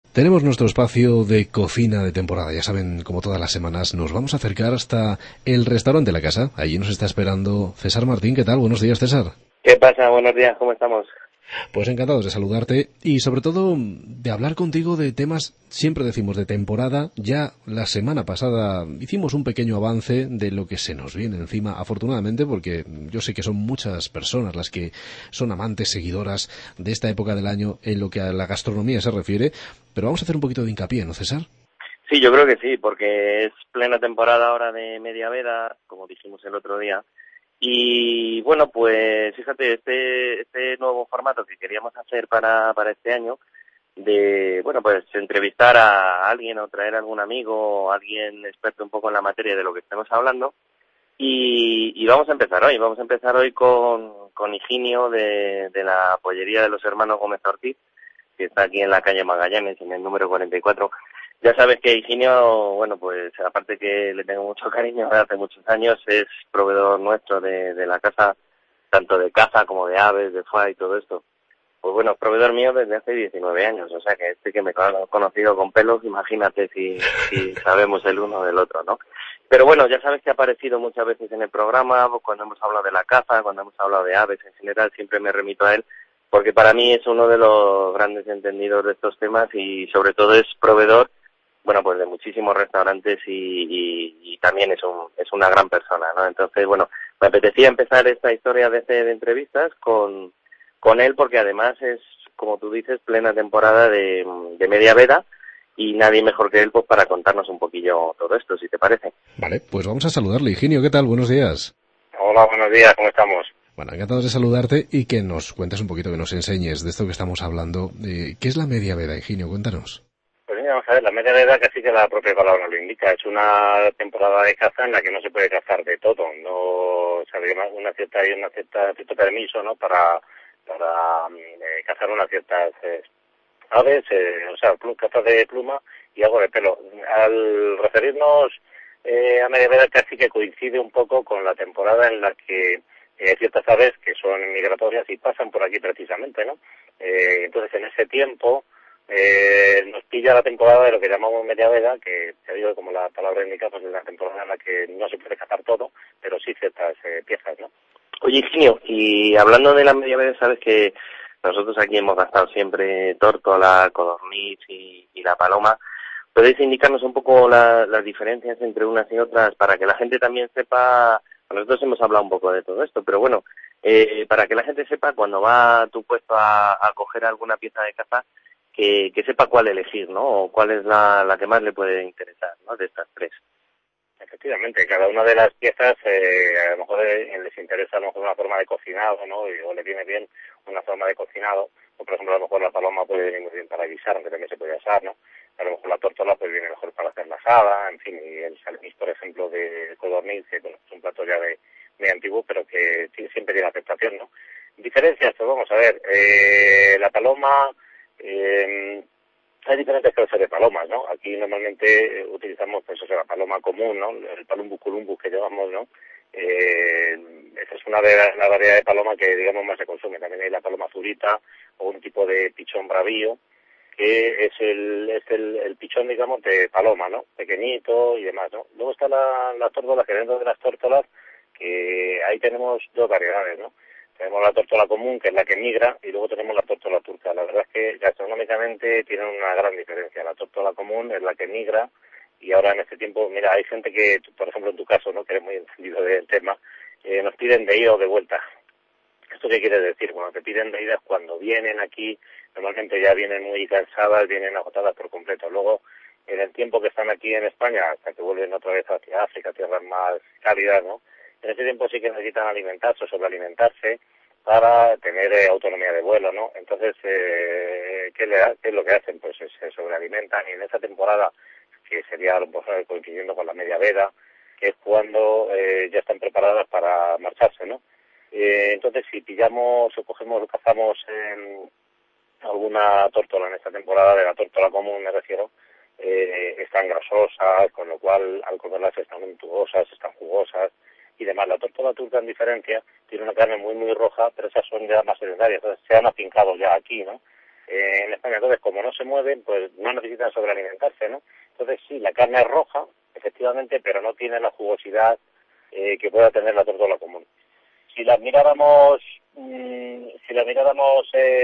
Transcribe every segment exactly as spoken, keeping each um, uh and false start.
Tenemos nuestro espacio de cocina de temporada. Ya saben, como todas las semanas, nos vamos a acercar hasta el restaurante de la casa. Allí nos está esperando César Martín. ¿Qué tal? Buenos días, César. ¿Qué pasa? Buenos días, ¿cómo estamos? Pues encantados de saludarte y sobre todo de hablar contigo de temas, siempre decimos de temporada. Ya la semana pasada hicimos un pequeño avance de lo que se nos viene encima, afortunadamente, porque yo sé que son muchas personas las que son amantes, seguidoras de esta época del año en lo que a la gastronomía se refiere, pero vamos a hacer un poquito de hincapié, ¿no, César? Sí, yo creo que sí, porque es plena temporada ahora de media veda, como dijimos el otro día. Y bueno, pues fíjate, este este nuevo formato que queríamos hacer para, para este año, de, bueno, pues entrevistar a alguien o traer a algún amigo o alguien experto un poco en la materia de lo que estemos hablando. Y, y vamos a empezar hoy, vamos a empezar hoy con, con Higinio de, de la pollería de los hermanos Gómez Ortiz, que está aquí en la calle Magallanes, en el número cuarenta y cuatro. Ya sabes que Higinio, bueno, pues aparte que le tengo mucho cariño desde hace muchos años, es proveedor nuestro de, de la casa, tanto de caza como de aves, de foie y todo esto. Pues bueno, proveedor mío desde hace diecinueve años, o sea que este que me ha conocido con pelos, imagínate si, si sabemos el uno del otro, ¿no? Pero bueno, ya sabes que ha aparecido muchas veces en el programa, cuando hemos hablado de la caza, cuando hemos hablado de aves en general, siempre me remito a él, porque para mí es uno de los grandes entendidos de estos temas y sobre todo es proveedor, bueno, pues de muchísimos restaurantes y, y, y también es un es una gran persona, ¿no? Entonces, bueno, me apetecía empezar esta historia de, de entrevistas con, con él porque además es, como tú dices, plena temporada de, de media veda y nadie mejor que él pues para contarnos un poquillo todo esto, si te parece. Vale, pues vamos a saludarle. Higinio, ¿qué tal? Buenos días. Hola, buenos días, ¿cómo estamos? Bueno, encantados de saludarte y que nos cuentes un poquito, que nos enseñes de esto que estamos hablando. Eh, ¿Qué es la media veda, Higinio? Cuéntanos. Pues mira, vamos a ver, la media veda casi que la propia palabra lo indica. Es una temporada de caza en la que no se puede cazar de todo. No, o sea, hay una cierta, hay una cierta, cierto permiso, ¿no? Para, para eh, cazar unas ciertas eh, aves, eh, o sea, pl- cazas de pluma y algo de pelo. Al referirnos eh, a media veda casi que coincide un poco con la temporada en la que eh, ciertas aves que son migratorias y pasan por aquí precisamente, ¿no? Eh, entonces en ese tiempo Eh, nos pilla la temporada de lo que llamamos media veda, que te digo, como la palabra indica, pues es la temporada en la que no se puede cazar todo, pero sí ciertas eh, piezas, ¿no? Oye, Higinio, y hablando de la media veda, sabes que nosotros aquí hemos gastado siempre tórtola, codorniz y, y la paloma. ¿Podéis indicarnos un poco la, las diferencias entre unas y otras para que la gente también sepa? Nosotros hemos hablado un poco de todo esto, pero bueno, eh, para que la gente sepa cuando va a tu puesto a, a coger alguna pieza de caza, que, que sepa cuál elegir, ¿no? O cuál es la, la que más le puede interesar, ¿no? De estas tres. Efectivamente, cada una de las piezas eh, a lo mejor eh, les interesa a lo mejor una forma de cocinado, ¿no? Y, o le viene bien una forma de cocinado, o por ejemplo a lo mejor la paloma puede venir muy bien para guisar, aunque también se puede asar, ¿no? A lo mejor la tórtola pues viene mejor para hacer la asada, en fin, y el salmís, por ejemplo, de codorniz, que bueno, es un plato ya de muy antiguo, pero que sí, siempre tiene aceptación, ¿no? Diferencias, pues vamos a ver, eh, la paloma, eh, hay diferentes clases de palomas, ¿no? Aquí normalmente utilizamos, pues, o sea, la paloma común, ¿no? El palumbus columbus que llevamos, ¿no? Eh, esa es una de la variedad de paloma que, digamos, más se consume. También hay la paloma zurita o un tipo de pichón bravío, que es el es el, el pichón, digamos, de paloma, ¿no? Pequeñito y demás, ¿no? Luego está la, la tórtola, que dentro de las tórtolas, que ahí tenemos dos variedades, ¿no? Tenemos la tórtola común, que es la que migra, y luego tenemos la tórtola turca. La verdad es que gastronómicamente tienen una gran diferencia. La tórtola común es la que migra, y ahora en este tiempo, mira, hay gente que, por ejemplo en tu caso, ¿no? Que eres muy entendido del tema, eh, nos piden de ida o de vuelta. ¿Esto qué quiere decir? Cuando te piden de ida es cuando vienen aquí, normalmente ya vienen muy cansadas, vienen agotadas por completo. Luego, en el tiempo que están aquí en España, hasta que vuelven otra vez hacia África, tierras más cálidas, ¿no? En ese tiempo sí que necesitan alimentarse o sobrealimentarse para tener eh, autonomía de vuelo, ¿no? Entonces, eh, ¿qué, le, ¿qué es lo que hacen? Pues se sobrealimentan, y en esa temporada, que sería a lo mejor coincidiendo con la media veda, que es cuando eh, ya están preparadas para marcharse, ¿no? Eh, entonces, si pillamos o cogemos o cazamos eh, alguna tórtola en esta temporada, de la tórtola común me refiero, eh, están grasosas, con lo cual al comerlas están untuosas, están jugosas y demás. La tórtola turca, en diferencia, tiene una carne muy muy roja, pero esas son ya más sedentarias, entonces se han afincado ya aquí, ¿no? eh, en España. Entonces, como no se mueven, pues no necesitan sobrealimentarse, ¿no? Entonces, sí, la carne es roja, efectivamente, pero no tiene la jugosidad eh, que pueda tener la tórtola común. Si la miráramos, mmm, si la miráramos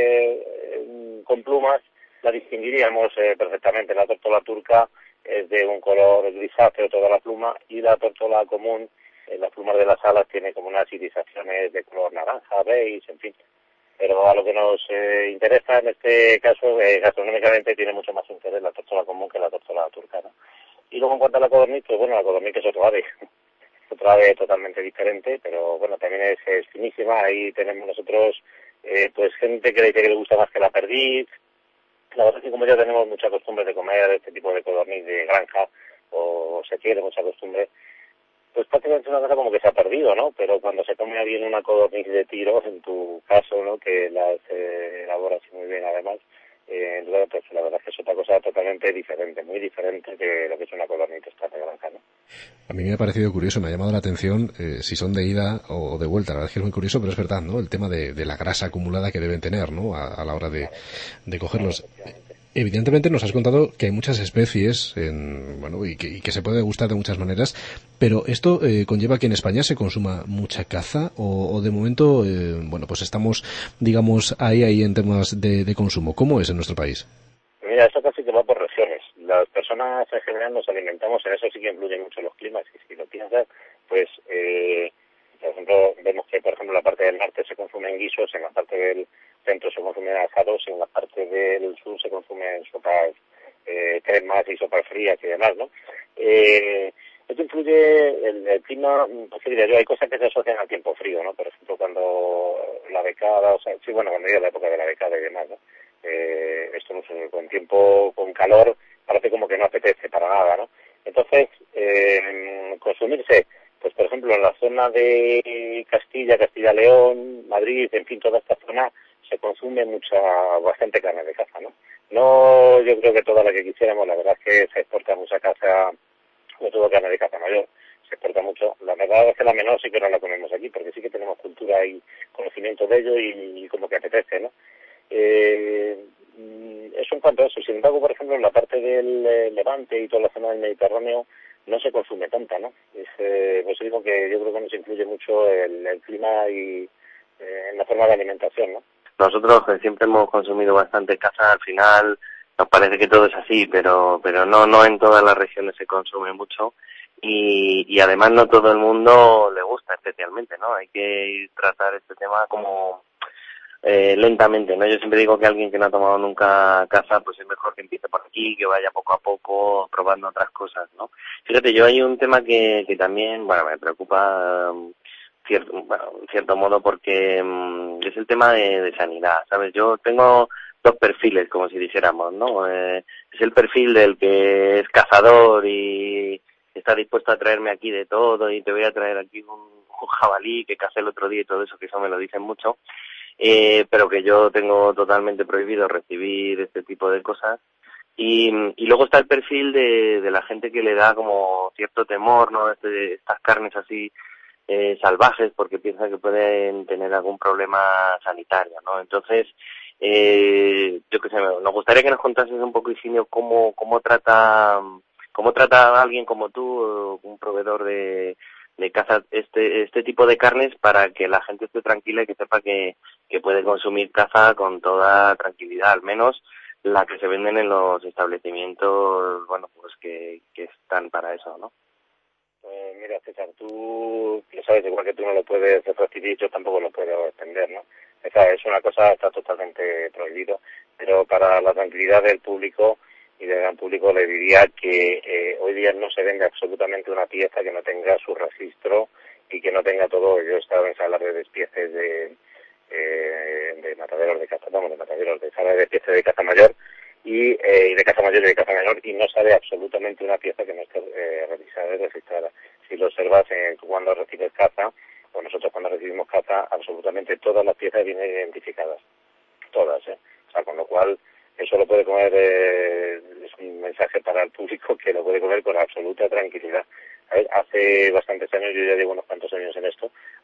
eh, con plumas, la distinguiríamos eh, perfectamente. La tórtola turca es de un color grisáceo toda la pluma, y la tórtola común, eh, las plumas de las alas, tiene como unas irisaciones de color naranja, beige, en fin. Pero a lo que nos eh, interesa en este caso, eh, gastronómicamente tiene mucho más interés la tórtola común que la tórtola turca, ¿no? Y luego en cuanto a la codorniz, pues bueno, la codorniz es otro ave, otra ave totalmente diferente, pero bueno, también es, es finísima. Ahí tenemos nosotros eh, pues gente que dice que le gusta más que la perdiz. La verdad es que como ya tenemos mucha costumbre de comer este tipo de codorniz de granja, o se tiene mucha costumbre, pues prácticamente es una cosa como que se ha perdido, ¿no? Pero cuando se come bien una codorniz de tiro, en tu caso, ¿no?, que las eh, elaboras muy bien además, eh, pues la verdad es que es otra cosa totalmente diferente, muy diferente de lo que es una codorniz esta de granja, ¿no? A mí me ha parecido curioso, me ha llamado la atención eh, si son de ida o de vuelta. La verdad es que es muy curioso, pero es verdad, ¿no? El tema de, de la grasa acumulada que deben tener, ¿no?, a, a la hora de, de cogerlos. Evidentemente nos has contado que hay muchas especies en, bueno, y que, y que se puede degustar de muchas maneras, pero ¿esto eh, conlleva que en España se consuma mucha caza o, o de momento, eh, bueno, pues estamos, digamos, ahí ahí en temas de, de consumo? ¿Cómo es en nuestro país? Mira, eso casi que va por regiones. Las personas en general nos alimentamos, en eso sí que influyen mucho los climas, y si lo piensas, pues, eh, por ejemplo, vemos que, por ejemplo, en la parte del norte se consumen guisos, en la parte del centro se consumen asados, en la parte del sur se consumen sopas eh, cremas y sopas frías y demás, ¿no? Eh, esto influye, el, el clima, pues diría yo, hay cosas que se asocian al tiempo frío, ¿no? Por ejemplo, cuando la becada, o sea, sí, bueno, cuando llega la época de la becada y demás, ¿no? Eh, esto no sé, con tiempo, con calor, parece como que no apetece para nada, ¿no? Entonces, eh, consumirse, pues por ejemplo, en la zona de Castilla, Castilla-León, Madrid, en fin, toda esta zona, se consume mucha, bastante carne de caza, ¿no? No, yo creo que toda la que quisiéramos, la verdad es que se exporta mucha caza, sobre todo carne de caza mayor, se exporta mucho. La verdad es que la menor sí que no la comemos aquí, porque sí que tenemos cultura y conocimiento de ello, y, y como que apetece, ¿no? Eh, eso en cuanto a eso. Sin embargo, por ejemplo, en la parte del eh, Levante y toda la zona del Mediterráneo no se consume tanta, ¿no? Es, eh, pues digo que yo creo que nos influye mucho el, el clima y eh, en la forma de alimentación, ¿no? Nosotros que siempre hemos consumido bastante caza, al final nos parece que todo es así, pero pero no no en todas las regiones se consume mucho, y, y además no todo el mundo le gusta especialmente, ¿no? Hay que tratar este tema como eh, lentamente, ¿no? Yo siempre digo que alguien que no ha tomado nunca caza, pues es mejor que empiece por aquí, que vaya poco a poco probando otras cosas, ¿no? Fíjate, yo hay un tema que, que también, bueno, me preocupa um, cierto, bueno, en cierto modo, porque um, es el tema de, de sanidad, ¿sabes? Yo tengo dos perfiles, como si dijéramos, ¿no? Eh, es el perfil del que es cazador y está dispuesto a traerme aquí de todo, y te voy a traer aquí un, un jabalí que cazé el otro día y todo eso, que eso me lo dicen mucho. Eh, pero que yo tengo totalmente prohibido recibir este tipo de cosas. Y, y luego está el perfil de, de la gente que le da como cierto temor, ¿no? Este, estas carnes así eh, salvajes, porque piensa que pueden tener algún problema sanitario, ¿no? Entonces, eh, yo qué sé, nos gustaría que nos contases un poco, Higinio, cómo, cómo trata, cómo trata a alguien como tú, un proveedor de de caza este este tipo de carnes, para que la gente esté tranquila y que sepa que, que puede consumir caza con toda tranquilidad, al menos la que se venden en los establecimientos, bueno, pues que, que están para eso, ¿no? Pues mira, César, tú lo sabes, igual que tú no lo puedes recibir, yo tampoco lo puedo extender, ¿no? Esa es una cosa, está totalmente prohibido, pero para la tranquilidad del público y del gran público le diría que eh, hoy día no se vende absolutamente una pieza que no tenga su registro y que no tenga todo. Yo he estado en salas de despieces de, eh, de mataderos de caza, vamos, de mataderos de salas de despieces de caza mayor y, eh, y de caza mayor y de caza menor, y no sale absolutamente una pieza que no esté eh, revisada y registrada. Si lo observas eh, cuando recibes caza, o nosotros cuando recibimos caza, absolutamente todas las piezas vienen identificadas, todas, ¿eh? O sea, con lo cual eso lo puede comer, eh, es un mensaje para el público que lo puede comer con absoluta tranquilidad. A ver, hace bastantes años, yo ya llevo unos cuantos años en esto,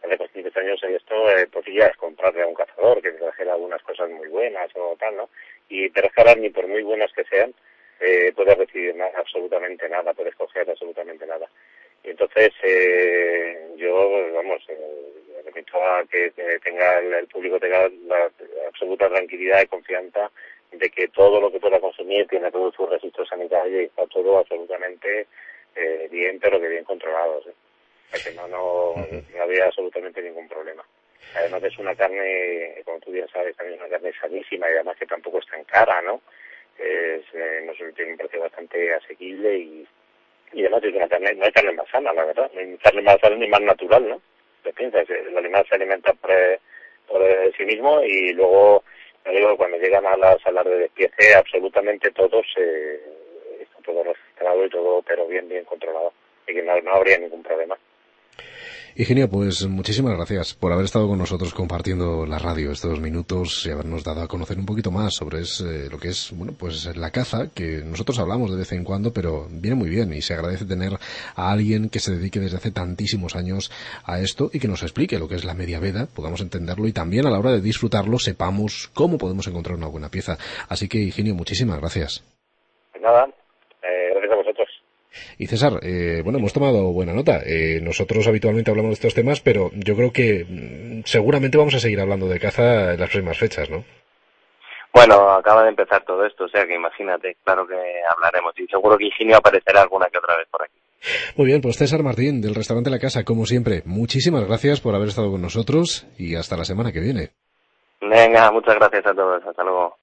hace bastantes años en esto eh, podías comprarle a un cazador que te trajera algunas cosas muy buenas o tal, ¿no? Y pero es que ahora ni por muy buenas que sean, eh, puedes recibir nada, absolutamente nada, puedes coger absolutamente nada. Y entonces eh, yo, vamos, eh, repito a que tenga el, el público tenga la absoluta tranquilidad y confianza de que todo lo que pueda consumir tiene todos sus registros sanitarios y está todo absolutamente eh, bien, pero que bien controlados, ¿eh? O sea que no, no, no había absolutamente ningún problema. Además es una carne, como tú bien sabes, también una carne sanísima y además que tampoco es tan cara, ¿no? Es, eh, nos tiene un precio bastante asequible y, y además es una carne, no hay carne más sana, la verdad, no hay carne más sana ni más natural, ¿no? ¿Te piensas? El animal se alimenta por, por sí mismo y luego, digo, cuando llegan a las salas de despiece, absolutamente todos eh, está todo registrado y todo, pero bien, bien controlado, y que no, no habría ningún problema. Higinio, pues muchísimas gracias por haber estado con nosotros compartiendo la radio estos minutos y habernos dado a conocer un poquito más sobre es, eh, lo que es, bueno, pues la caza, que nosotros hablamos de vez en cuando, pero viene muy bien y se agradece tener a alguien que se dedique desde hace tantísimos años a esto y que nos explique lo que es la media veda, podamos entenderlo y también a la hora de disfrutarlo sepamos cómo podemos encontrar una buena pieza. Así que, Higinio, muchísimas gracias. Pues nada, eh, gracias a vosotros. Y César, eh, bueno, hemos tomado buena nota. Eh, nosotros habitualmente hablamos de estos temas, pero yo creo que mm, seguramente vamos a seguir hablando de caza en las próximas fechas, ¿no? Bueno, acaba de empezar todo esto, o sea que imagínate, claro que hablaremos y seguro que Higinio aparecerá alguna que otra vez por aquí. Muy bien, pues César Martín, del restaurante La Casa, como siempre, muchísimas gracias por haber estado con nosotros y hasta la semana que viene. Venga, muchas gracias a todos, hasta luego.